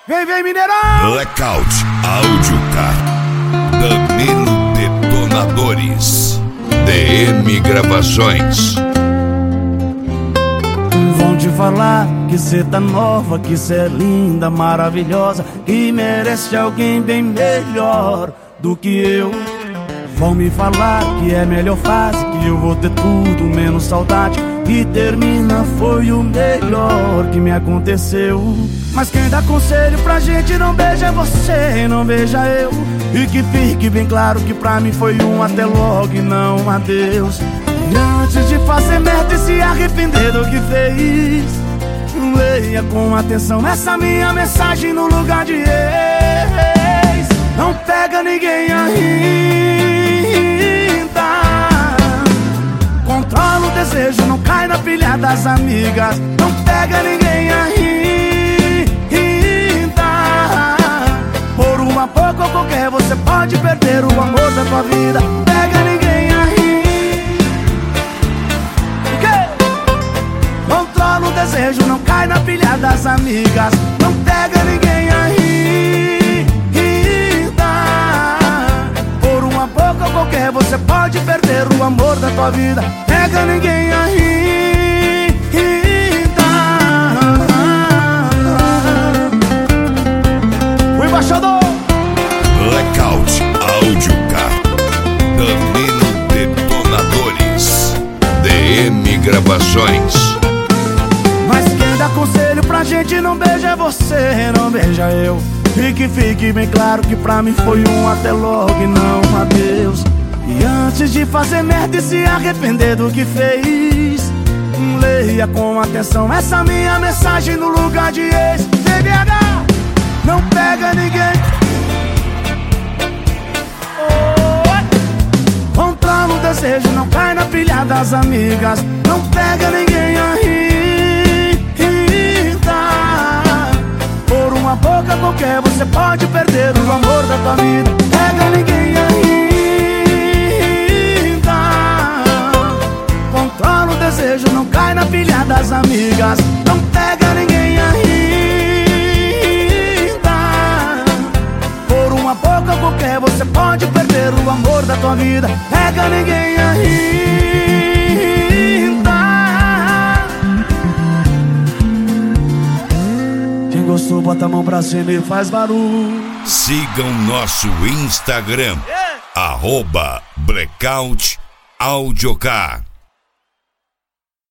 Vem, vem, Mineirão! Blackout Audiocar, Danilo Detonadores, DM Gravações. Vão te falar que cê tá nova, que cê é linda, maravilhosa, que merece alguém bem melhor do que eu. Vão me falar que é melhor fase, que eu vou ter tudo menos saudade, que termina foi o melhor que me aconteceu. Mas quem dá conselho pra gente não beija você, não beija eu. E que fique bem claro que pra mim foi um até logo e não um adeus. E antes de fazer merda e se arrepender do que fez, leia com atenção essa minha mensagem no lugar de ex. Não pega ninguém ainda, controla o desejo, não cai na pilha das amigas. Não pega ninguém ainda, por uma pouco ou qualquer você pode perder o amor da tua vida. Pega ninguém ainda, controla o desejo, não cai na pilha das amigas. Não pega ninguém ainda, por uma boca ou qualquer você pode perder o amor da tua vida. Pega ninguém ainda. O embaixador Blackout Audiocar, Danilo Detonadores, DM Gravações. Mas quem dá conselho pra gente não beija você, não beija eu. E que fique bem claro que pra mim foi um até logo e não um adeus. E antes de fazer merda e se arrepender do que fez, leia com atenção essa minha mensagem no lugar de ex. CBH, não pega ninguém. Controla o desejo, não cai na pilha das amigas. Não pega ninguém ainda, por uma boca qualquer você pode perder o amor da tua vida. Pega ninguém ainda, controla o desejo, não cai na pilha das amigas. Não pega ninguém ainda, por uma boca qualquer você pode perder o amor da tua vida. Pega ninguém ainda. Quem gostou bota a mão pra cima e faz barulho. Sigam nosso Instagram, @Blackout Audiocar.